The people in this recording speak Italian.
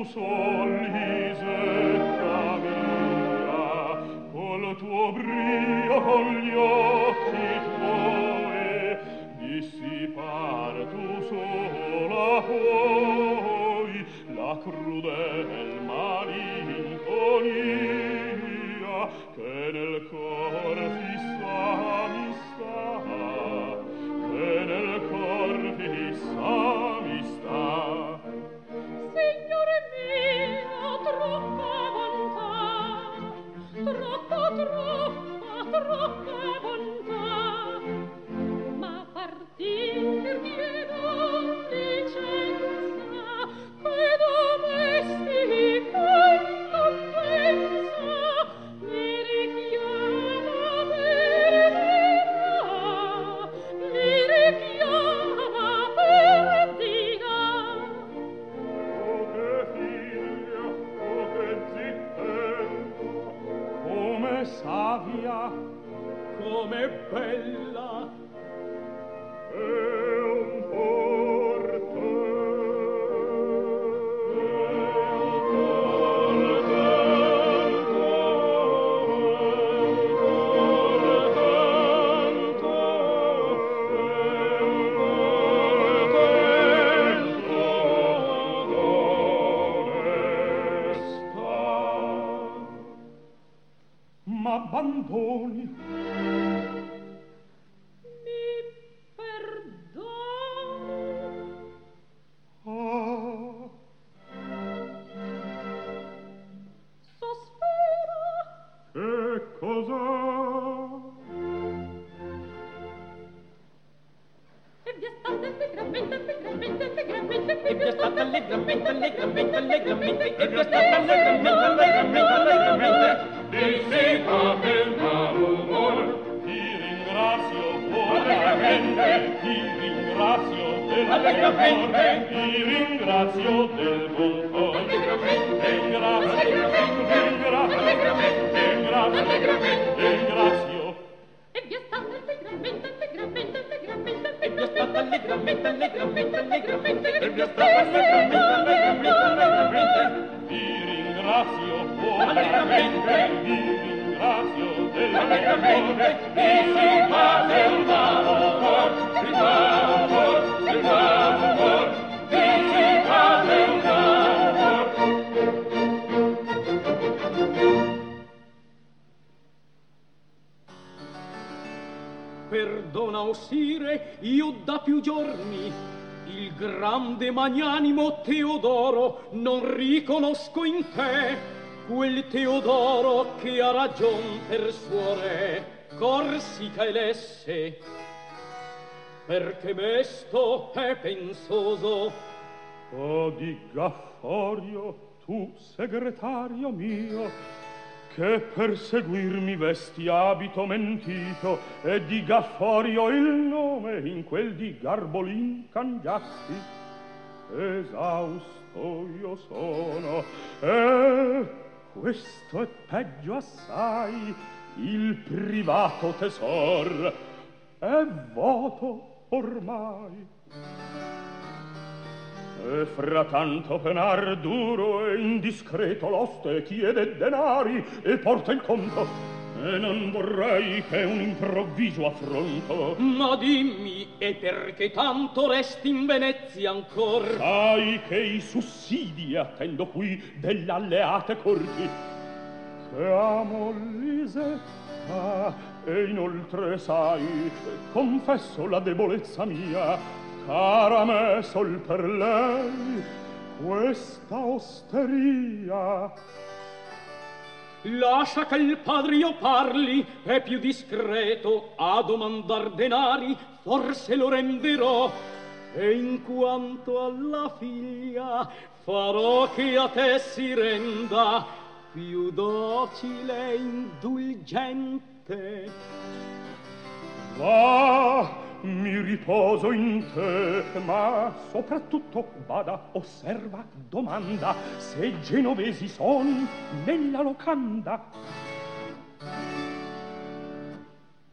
Isetta mia, col tuo brio, con gli occhi tuoi, dissipar tu sola puoi la crudel malinconia che nel cor fissa mi sta, che nel cor fissa mi sta. Signore mio, troppa bontà, troppa bontà, ma partir chiedo licenza, che domestica incompensa mi richiama perdita. Come savia, come bella, e un porto, m'abbandoni. Mi perdono. Ah, Sospira. che cos'è? E via state allegramente, allegramente, allegramente, E via state allegramente, allegramente, allegramente, e via state allegramente, allegramente, allegramente. Dissipate il malumor, ti ringrazio buonamente, ti ringrazio del Allegramente. ti ringrazio del buon cuore, Allegramente. ringrazio, ringrazio, ringrazio, ringrazio. e via state allegramente, allegramente, allegramente, E via state allegramente, allegramente, allegramente, e via state allegramente, allegramente, allegramente. Ti ringrazio buonamente, ti ringrazio del Allegramente. dissipate il malumor, il malumor, il malumor, dissipate il malumor. Perdona, o sire, io da più giorni il grande magnanimo Teodoro non riconosco in te, quel Teodoro che ha ragion per suo re Corsica elesse, perché mesto è pensoso. Oh, di Gafforio, tu segretario mio, che per seguirmi vesti abito mentito, e di Gafforio il nome in quel di Garbolin cangiasti. Esausto io sono, e questo è peggio assai, il privato tesor è voto ormai. E fra tanto penar duro e indiscreto l'oste chiede denari e porta il conto, e non vorrei che un improvviso affronto. Ma dimmi, e perché tanto resti in Venezia ancor? Sai che i sussidi attendo qui delle alleate corti, che amo Lisetta, e inoltre sai, confesso la debolezza mia, cara me sol per lei questa osteria. Lascia che il padrio parli, è più discreto a domandar denari, forse lo renderò. E in quanto alla figlia, farò che a te si renda più docile e indulgente. Va, mi riposo in te, ma soprattutto bada, osserva, domanda se genovesi son nella locanda.